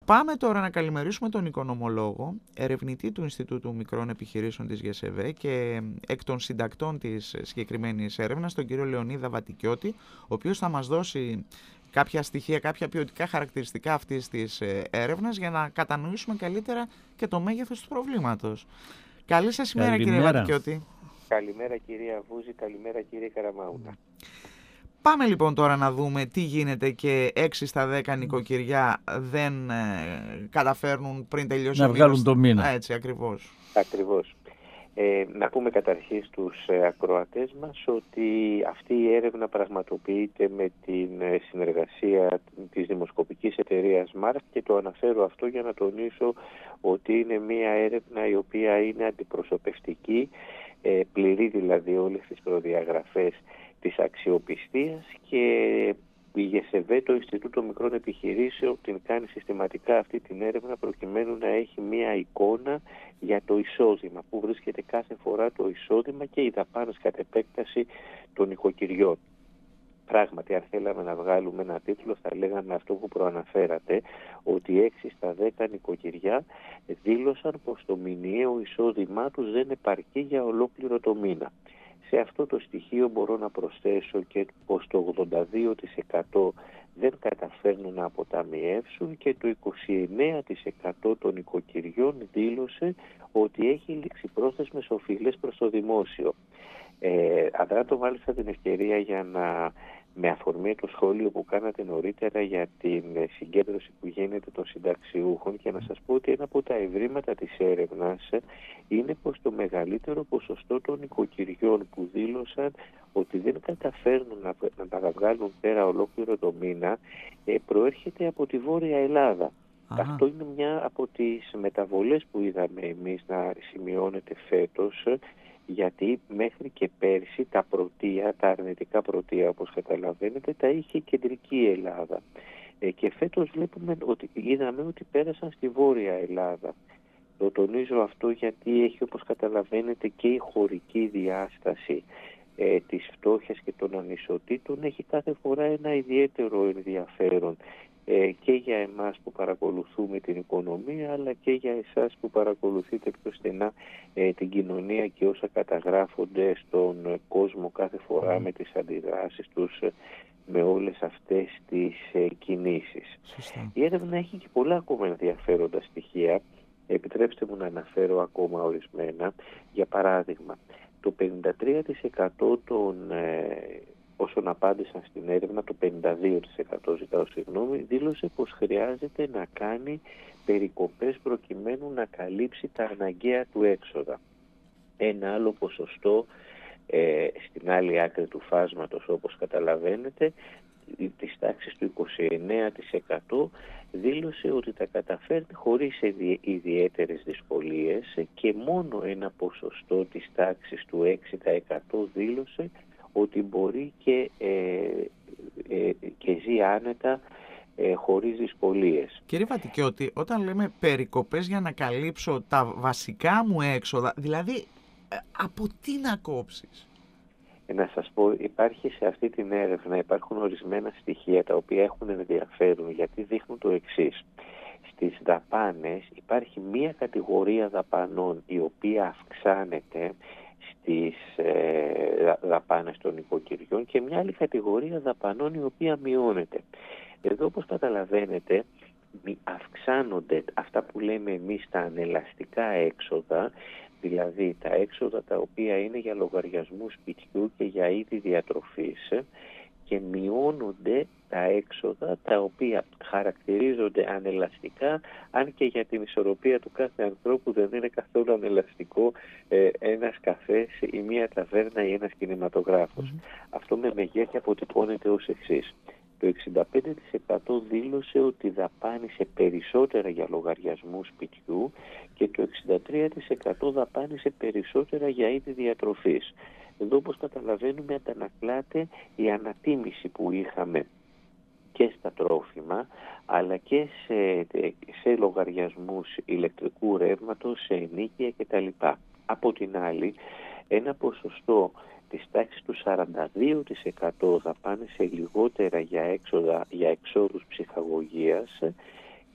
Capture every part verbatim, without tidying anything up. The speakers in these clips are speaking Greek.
Πάμε τώρα να καλημερίσουμε τον οικονομολόγο, ερευνητή του Ινστιτούτου Μικρών Επιχειρήσεων της ΓΕΣΕΒΕ και εκ των συντακτών της συγκεκριμένης έρευνας, τον κύριο Λεωνίδα Βατικιώτη, ο οποίος θα μας δώσει κάποια στοιχεία, κάποια ποιοτικά χαρακτηριστικά αυτής της έρευνας για να κατανοήσουμε καλύτερα και το μέγεθος του προβλήματος. Καλή σας ημέρα, κύριε Βατικιώτη. Καλημέρα κυρία Βούζη, καλημέρα κύριε Καραμάουνα. Πάμε λοιπόν τώρα να δούμε τι γίνεται και έξι στα δέκα νοικοκυριά δεν ε, καταφέρνουν πριν τελειώσει να ο βγάλουν μήνας. το μήνα. Έτσι ακριβώς. Ακριβώς. Ε, να πούμε καταρχήν στους ε, ακροατές μας ότι αυτή η έρευνα πραγματοποιείται με την συνεργασία της δημοσκοπικής εταιρείας Μάρκ και το αναφέρω αυτό για να τονίσω ότι είναι μια έρευνα η οποία είναι αντιπροσωπευτική, ε, πληρεί δηλαδή όλες τις προδιαγραφές της αξιοπιστίας και η ΓΕΣΕΒΕ, το Ινστιτούτο Μικρών Επιχειρήσεων, την κάνει συστηματικά αυτή την έρευνα προκειμένου να έχει μία εικόνα για το εισόδημα, που βρίσκεται κάθε φορά το εισόδημα και οι δαπάνες κατ' επέκταση των νοικοκυριών. Πράγματι, αν θέλαμε να βγάλουμε ένα τίτλο, θα λέγαμε αυτό που προαναφέρατε, ότι έξι στα δέκα νοικοκυριά δήλωσαν πως το μηνιαίο εισόδημά τους δεν επαρκεί για ολόκληρο το μήνα. Σε αυτό το στοιχείο μπορώ να προσθέσω και πως το ογδόντα δύο τοις εκατό δεν καταφέρνουν να αποταμιεύσουν και το είκοσι εννέα τοις εκατό των οικοκυριών δήλωσε ότι έχει ληξιπρόθεσμες οφειλές προς το δημόσιο. Ε, αδράτω μάλιστα την ευκαιρία για να, με αφορμή το σχόλιο που κάνατε νωρίτερα για την συγκέντρωση που γίνεται των συνταξιούχων, και να σας πω ότι ένα από τα ευρήματα της έρευνας είναι πως το μεγαλύτερο ποσοστό των οικοκυριών που δήλωσαν ότι δεν καταφέρνουν να, να τα βγάλουν πέρα ολόκληρο το μήνα ε, προέρχεται από τη Βόρεια Ελλάδα. Αχα. Αυτό είναι μια από τις μεταβολές που είδαμε εμείς να σημειώνεται φέτος, γιατί μέχρι και πέρσι τα πρωτεία, τα αρνητικά πρωτεία όπως καταλαβαίνετε, τα είχε η κεντρική Ελλάδα. Ε, και φέτος βλέπουμε ότι είδαμε ότι πέρασαν στη Βόρεια Ελλάδα. Το τονίζω αυτό γιατί έχει, όπως καταλαβαίνετε, και η χωρική διάσταση ε, της φτώχειας και των ανισοτήτων έχει κάθε φορά ένα ιδιαίτερο ενδιαφέρον ε, και για εμάς που παρακολουθούμε την οικονομία, αλλά και για εσάς που παρακολουθείτε πιο στενά ε, την κοινωνία και όσα καταγράφονται στον κόσμο κάθε φορά με τις αντιδράσεις τους, ε, με όλες αυτές τις ε, κινήσεις. Σωστά. Η έρευνα έχει και πολλά ακόμα ενδιαφέροντα στοιχεία. Επιτρέψτε μου να αναφέρω ακόμα ορισμένα. Για παράδειγμα, το πενήντα τρία τοις εκατό των ε, όσων απάντησαν στην έρευνα, το πενήντα δύο τοις εκατό ζητάω συγγνώμη, δήλωσε πως χρειάζεται να κάνει περικοπές προκειμένου να καλύψει τα αναγκαία του έξοδα. Ένα άλλο ποσοστό ε, στην άλλη άκρη του φάσματος, όπως καταλαβαίνετε, της τάξης του είκοσι εννέα τοις εκατό δήλωσε ότι τα καταφέρνει χωρίς ιδιαίτερες δυσκολίες και μόνο ένα ποσοστό της τάξης του έξι τοις εκατό δήλωσε ότι μπορεί και, ε, ε, και ζει άνετα ε, χωρίς δυσκολίες. Κύριε Βατικιώτη, όταν λέμε περικοπές για να καλύψω τα βασικά μου έξοδα, δηλαδή ε, από τι να κόψεις? Να σας πω, υπάρχει σε αυτή την έρευνα, υπάρχουν ορισμένα στοιχεία τα οποία έχουν ενδιαφέρον, γιατί δείχνουν το εξής. Στις δαπάνες υπάρχει μία κατηγορία δαπανών η οποία αυξάνεται στις ε, δαπάνες των οικοκυριών και μια άλλη κατηγορία δαπανών η οποία μειώνεται. Εδώ, όπως καταλαβαίνετε, αυξάνονται αυτά που λέμε εμείς τα ανελαστικά έξοδα, δηλαδή τα έξοδα τα οποία είναι για λογαριασμού σπιτιού και για είδη διατροφής, και μειώνονται τα έξοδα τα οποία χαρακτηρίζονται ανελαστικά, αν και για την ισορροπία του κάθε ανθρώπου δεν είναι καθόλου ανελαστικό ε, ένας καφές ή μία ταβέρνα ή ένας κινηματογράφος. Mm-hmm. Αυτό με μεγέθη αποτυπώνεται ως εξής. Το εξήντα πέντε τοις εκατό δήλωσε ότι δαπάνησε περισσότερα για λογαριασμού σπιτιού και το εξήντα τρία τοις εκατό δαπάνησε περισσότερα για είδη διατροφής. Εδώ, όπως καταλαβαίνουμε, αντανακλάται η ανατίμηση που είχαμε και στα τρόφιμα, αλλά και σε, σε λογαριασμούς ηλεκτρικού ρεύματος, σε ενοίκια κτλ. Από την άλλη, ένα ποσοστό της τάξης του σαράντα δύο τοις εκατό δαπάνησε λιγότερα για, έξοδα, για εξόδους ψυχαγωγίας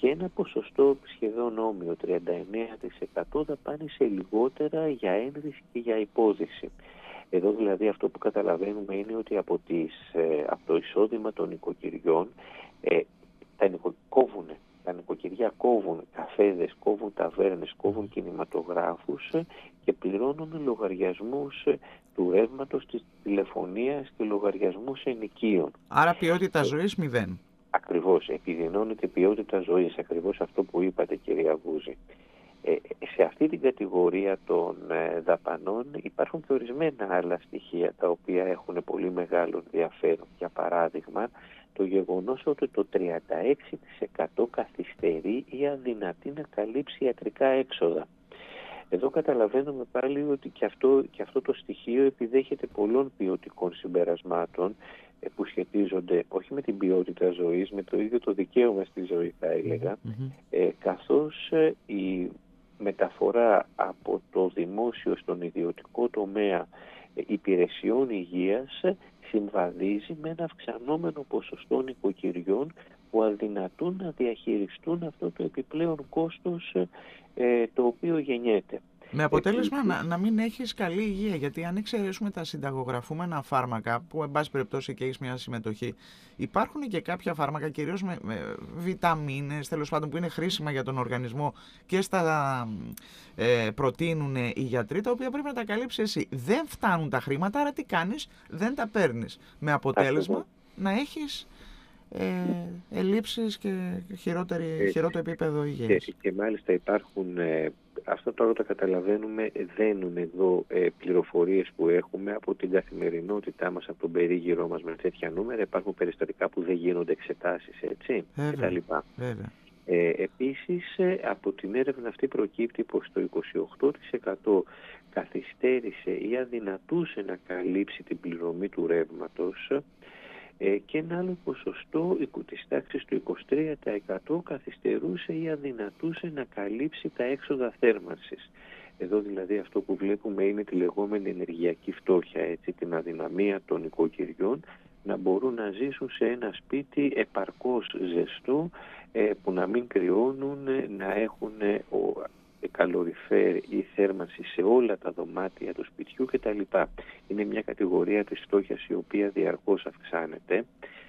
και ένα ποσοστό σχεδόν όμοιο, τριάντα εννέα τοις εκατό δαπάνησε λιγότερα για ένδυση και για υπόδηση. Εδώ δηλαδή αυτό που καταλαβαίνουμε είναι ότι από, τις, από το εισόδημα των νοικοκυριών ε, τα, νοικο, κόβουν, τα νοικοκυριά κόβουν καφέδες, κόβουν ταβέρνες, κόβουν κινηματογράφους και πληρώνουν λογαριασμούς του ρεύματος, της τηλεφωνίας και λογαριασμούς ενοικίων. Άρα ποιότητα ζωής μηδέν. Ακριβώς, επιδεινώνεται ποιότητα ζωής, ακριβώς αυτό που είπατε κυρία Βούζη. Ε, σε αυτή την κατηγορία των ε, δαπανών υπάρχουν και ορισμένα άλλα στοιχεία τα οποία έχουν πολύ μεγάλο ενδιαφέρον. Για παράδειγμα, το γεγονός ότι το τριάντα έξι τοις εκατό καθυστερεί ή αδυνατεί να καλύψει ιατρικά έξοδα. Εδώ καταλαβαίνουμε πάλι ότι και αυτό, και αυτό το στοιχείο επιδέχεται πολλών ποιοτικών συμπερασμάτων ε, που σχετίζονται όχι με την ποιότητα ζωής, με το ίδιο το δικαίωμα στη ζωή θα έλεγα, mm-hmm. ε, καθώς ε, η μεταφορά από το δημόσιο στον ιδιωτικό τομέα ε, υπηρεσιών υγείας συμβαδίζει με ένα αυξανόμενο ποσοστό νοικοκυριών που αδυνατούν να διαχειριστούν αυτό το επιπλέον κόστος ε, το οποίο γεννιέται. Με αποτέλεσμα ε, να, να μην έχεις καλή υγεία, γιατί αν εξαιρέσουμε τα συνταγογραφούμενα φάρμακα, που εν πάση περιπτώσει και έχεις μια συμμετοχή, υπάρχουν και κάποια φάρμακα, κυρίως με, με βιταμίνες, τέλος πάντων, που είναι χρήσιμα για τον οργανισμό και στα ε, προτείνουν οι γιατροί, τα οποία πρέπει να τα καλύψεις εσύ. Δεν φτάνουν τα χρήματα, άρα τι κάνεις, δεν τα παίρνεις. Με αποτέλεσμα Άχι. να έχεις Ε, ελλείψεις και χειρότερη, χειρότερο επίπεδο υγείας. Και, και μάλιστα υπάρχουν, ε, αυτό τώρα το καταλαβαίνουμε, δένουν εδώ ε, πληροφορίες που έχουμε από την καθημερινότητά μας, από τον περίγυρό μας με τέτοια νούμερα. Υπάρχουν περιστατικά που δεν γίνονται εξετάσεις, έτσι, κτλ. Ε, επίσης, ε, από την έρευνα αυτή προκύπτει πως το είκοσι οκτώ τοις εκατό καθυστέρησε ή αδυνατούσε να καλύψει την πληρωμή του ρεύματος, και ένα άλλο ποσοστό της τάξης του είκοσι τρία τοις εκατό καθυστερούσε ή αδυνατούσε να καλύψει τα έξοδα θέρμανσης. Εδώ δηλαδή αυτό που βλέπουμε είναι τη λεγόμενη ενεργειακή φτώχεια, έτσι, την αδυναμία των νοικοκυριών να μπορούν να ζήσουν σε ένα σπίτι επαρκώς ζεστό, που να μην κρυώνουν, να έχουν καλοριφέρ ή θέρμανση σε όλα τα δωμάτια του σπιτιού κτλ. Είναι μια κατηγορία της φτώχειας η οποία διαρκώς αυξάνεται.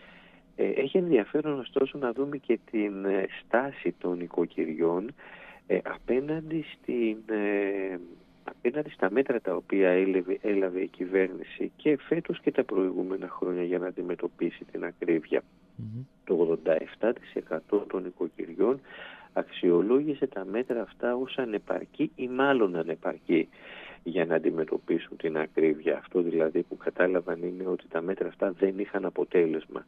Ε, έχει ενδιαφέρον ωστόσο να δούμε και την στάση των νοικοκυριών ε, απέναντι, στην, ε, απέναντι στα μέτρα τα οποία έλαβε, έλαβε η κυβέρνηση και φέτος και τα προηγούμενα χρόνια για να αντιμετωπίσει την ακρίβεια. Mm-hmm. Το ογδόντα επτά τοις εκατό των νοικοκυριών αξιολόγησε τα μέτρα αυτά ως ανεπαρκή ή μάλλον ανεπαρκή για να αντιμετωπίσουν την ακρίβεια. Αυτό δηλαδή που κατάλαβαν είναι ότι τα μέτρα αυτά δεν είχαν αποτέλεσμα.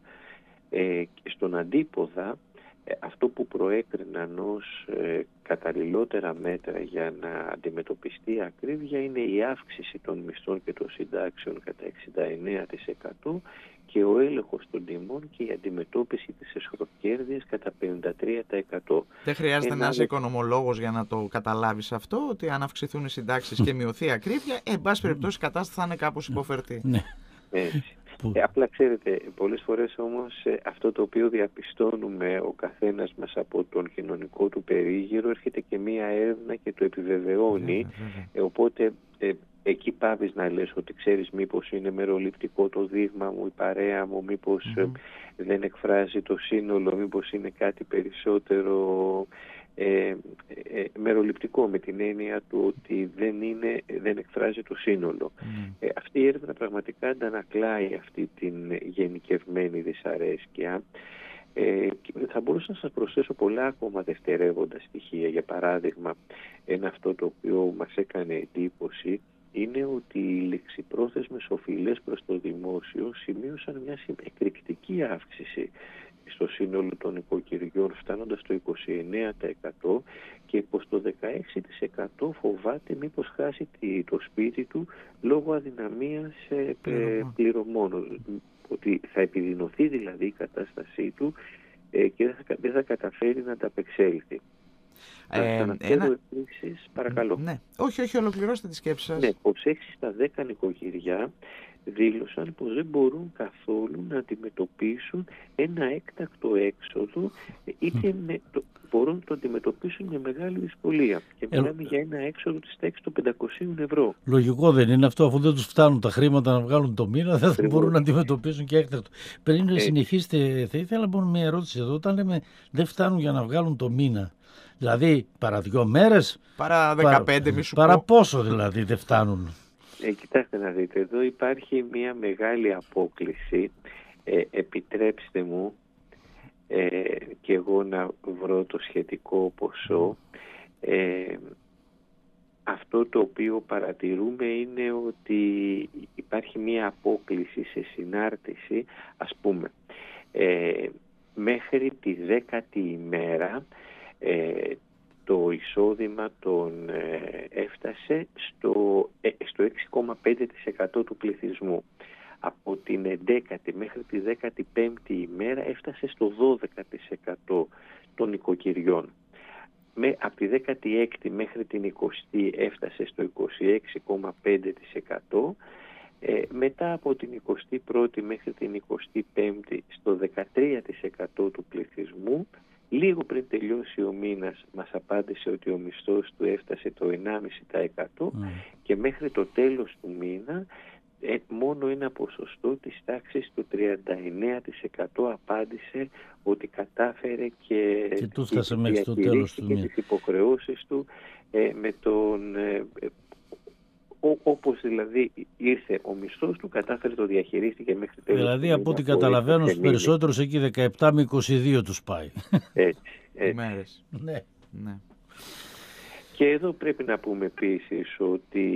Ε, και στον αντίποδα, ε, αυτό που προέκριναν ως ε, καταλληλότερα μέτρα για να αντιμετωπιστεί η ακρίβεια είναι η αύξηση των μισθών και των συντάξεων κατά εξήντα εννέα τοις εκατό και ο έλεγχος των τιμών και η αντιμετώπιση της εσχροκέρδειας κατά πενήντα τρία τοις εκατό. Δεν χρειάζεται Ένα... να είσαι οικονομολόγος για να το καταλάβεις αυτό, ότι αν αυξηθούν οι συντάξεις και μειωθεί η ακρίβεια, εν πάση περιπτώσει η κατάσταση θα είναι κάπως υποφερτή. Ναι. Έτσι. Ε, απλά ξέρετε, πολλές φορές όμως ε, αυτό το οποίο διαπιστώνουμε ο καθένας μας από τον κοινωνικό του περίγυρο, έρχεται και μία έρευνα και το επιβεβαιώνει, ε, οπότε ε, εκεί πάβεις να λες ότι ξέρεις μήπως είναι μεροληπτικό το δείγμα μου, η παρέα μου, μήπως mm-hmm. ε, δεν εκφράζει το σύνολο, μήπως είναι κάτι περισσότερο ε, ε, μεροληπτικό, με την έννοια του ότι δεν, είναι, δεν εκφράζει το σύνολο. Mm. Ε, αυτή η έρευνα πραγματικά αντανακλάει αυτή την γενικευμένη δυσαρέσκεια. Ε, θα μπορούσα να σας προσθέσω πολλά ακόμα δευτερεύοντα στοιχεία. Για παράδειγμα, ένα αυτό το οποίο μας έκανε εντύπωση είναι ότι οι ληξιπρόθεσμες οφειλές προς το δημόσιο σημείωσαν μια εκρηκτική αύξηση στο σύνολο των οικοκυριών, φτάνοντας το είκοσι εννέα τοις εκατό, και πως το δεκαέξι τοις εκατό φοβάται μήπως χάσει το σπίτι του λόγω αδυναμίας πληρωμών, ότι θα επιδεινωθεί δηλαδή η κατάστασή του και δεν θα καταφέρει να τα απεξέλθει. Ε, ένα... επίσης, παρακαλώ. Ναι. Όχι, όχι, ολοκληρώστε τη σκέψη σας. Ναι, πως έξι στα δέκα νοικοκυριά δήλωσαν πως δεν μπορούν καθόλου να αντιμετωπίσουν ένα έκτακτο έξοδο, είτε με το, μπορούν να το αντιμετωπίσουν με μεγάλη δυσκολία. Και μιλάμε ε, για ένα έξοδο της τάξης των πεντακόσια ευρώ. Λογικό δεν είναι αυτό, αφού δεν τους φτάνουν τα χρήματα να βγάλουν το μήνα, δεν θα μπορούν να αντιμετωπίσουν και έκτακτο. Πριν ε, συνεχίσετε, θα ήθελα μόνο μια ερώτηση εδώ. Όταν λέμε δεν φτάνουν για να βγάλουν το μήνα, δηλαδή παρά δύο μέρες, παρά δεκαπέντε μη σου πω. Παρά πόσο δηλαδή δεν φτάνουν? Ε, κοιτάξτε να δείτε, εδώ υπάρχει μια μεγάλη απόκλιση. Ε, επιτρέψτε μου ε, και εγώ να βρω το σχετικό ποσό. Ε, αυτό το οποίο παρατηρούμε είναι ότι υπάρχει μια απόκλιση σε συνάρτηση, ας πούμε, ε, μέχρι τη δέκατη ημέρα ε, το εισόδημα των ε, έφτασε στο, ε, στο έξι κόμμα πέντε τοις εκατό του πληθυσμού. Από την ενδέκατη μέχρι τη δέκατη πέμπτη ημέρα έφτασε στο δώδεκα τοις εκατό των οικοκυριών. Με, από τη δέκατη έκτη μέχρι την εικοστή έφτασε στο είκοσι έξι κόμμα πέντε τοις εκατό. Ε, μετά από την εικοστή πρώτη μέχρι την εικοστή πέμπτη στο δεκατρία τοις εκατό του πληθυσμού. Λίγο πριν τελειώσει ο μήνας μας απάντησε ότι ο μισθός του έφτασε το ενάμιση τοις εκατό mm. και μέχρι το τέλος του μήνα ε, μόνο ένα ποσοστό της τάξης του τριάντα εννέα τοις εκατό απάντησε ότι κατάφερε και, και του φτάσε μέχρι το τέλος του μήνα τις υποχρεώσεις του ε, με τον... Ε, Ό, όπως δηλαδή ήρθε ο μισθός του, κατάφερε το διαχειρίστηκε μέχρι τέλος. Δηλαδή από ό,τι καταλαβαίνω στους περισσότερους εκεί δεκαεπτά με είκοσι δύο τους πάει. Έτσι, έτσι. Μέρες. Ναι. Ναι. Και εδώ πρέπει να πούμε επίσης ότι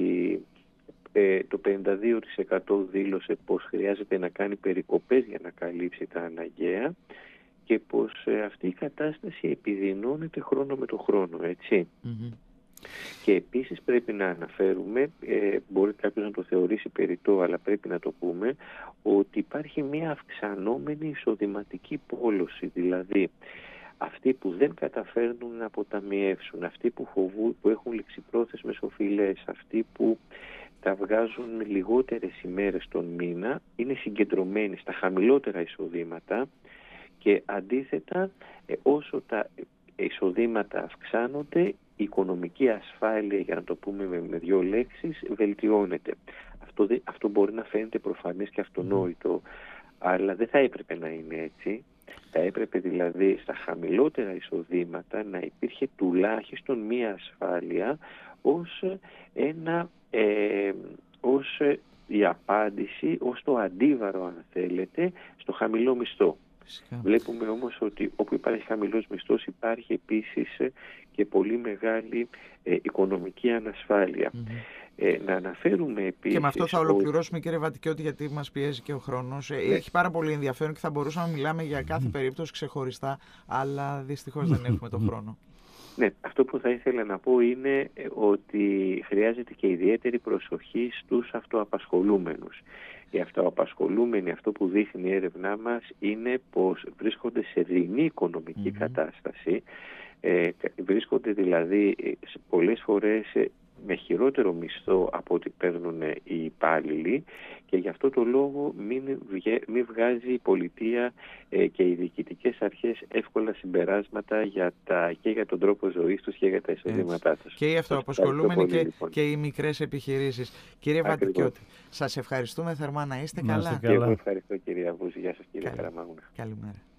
ε, το πενήντα δύο τοις εκατό δήλωσε πως χρειάζεται να κάνει περικοπές για να καλύψει τα αναγκαία και πως ε, αυτή η κατάσταση επιδεινώνεται χρόνο με το χρόνο, έτσι. Mm-hmm. Και επίσης πρέπει να αναφέρουμε, ε, μπορεί κάποιος να το θεωρήσει περιττό, αλλά πρέπει να το πούμε, ότι υπάρχει μια αυξανόμενη εισοδηματική πόλωση, δηλαδή αυτοί που δεν καταφέρνουν να αποταμιεύσουν, αυτοί που, φοβού, που έχουν ληξιπρόθεσμες οφειλές, αυτοί που τα βγάζουν λιγότερες ημέρες τον μήνα, είναι συγκεντρωμένοι στα χαμηλότερα εισοδήματα και αντίθετα ε, όσο τα εισοδήματα αυξάνονται, η οικονομική ασφάλεια, για να το πούμε με, με δύο λέξεις, βελτιώνεται. Αυτό, δε, αυτό μπορεί να φαίνεται προφανές και αυτονόητο, αλλά δεν θα έπρεπε να είναι έτσι. Θα έπρεπε δηλαδή στα χαμηλότερα εισοδήματα να υπήρχε τουλάχιστον μία ασφάλεια ως, ένα, ε, ως η απάντηση, ως το αντίβαρο, αν θέλετε, στο χαμηλό μισθό. Βλέπουμε όμως ότι όπου υπάρχει χαμηλός μισθός υπάρχει επίσης και πολύ μεγάλη ε, οικονομική ανασφάλεια. Mm-hmm. Ε, να αναφέρουμε επίσης... Και με αυτό θα ολοκληρώσουμε, κύριε Βατικιώτη, γιατί μας πιέζει και ο χρόνος. Ναι. Έχει πάρα πολύ ενδιαφέρον και θα μπορούσαμε να μιλάμε για κάθε περίπτωση ξεχωριστά, αλλά δυστυχώς δεν έχουμε τον χρόνο. Ναι, αυτό που θα ήθελα να πω είναι ότι χρειάζεται και ιδιαίτερη προσοχή στους αυτοαπασχολούμενους. Οι αυτοαπασχολούμενοι, αυτό που δείχνει η έρευνά μας, είναι πως βρίσκονται σε δεινή οικονομική mm-hmm. κατάσταση. Ε, βρίσκονται δηλαδή πολλές φορές με χειρότερο μισθό από ό,τι παίρνουν οι υπάλληλοι και γι' αυτό το λόγο μην, βγε, μην βγάζει η πολιτεία ε, και οι διοικητικές αρχές εύκολα συμπεράσματα για τα, και για τον τρόπο ζωής τους και για τα εισοδήματά τους. Και οι αυτοαπασχολούμενοι και, λοιπόν. και οι μικρές επιχειρήσεις. Κύριε Βατικιώτη, σας ευχαριστούμε θερμά, να είστε καλά. Και εγώ ευχαριστώ, κυρία Βούση. Γεια σας, κύριε Καραμάγουνα. Καλημέρα.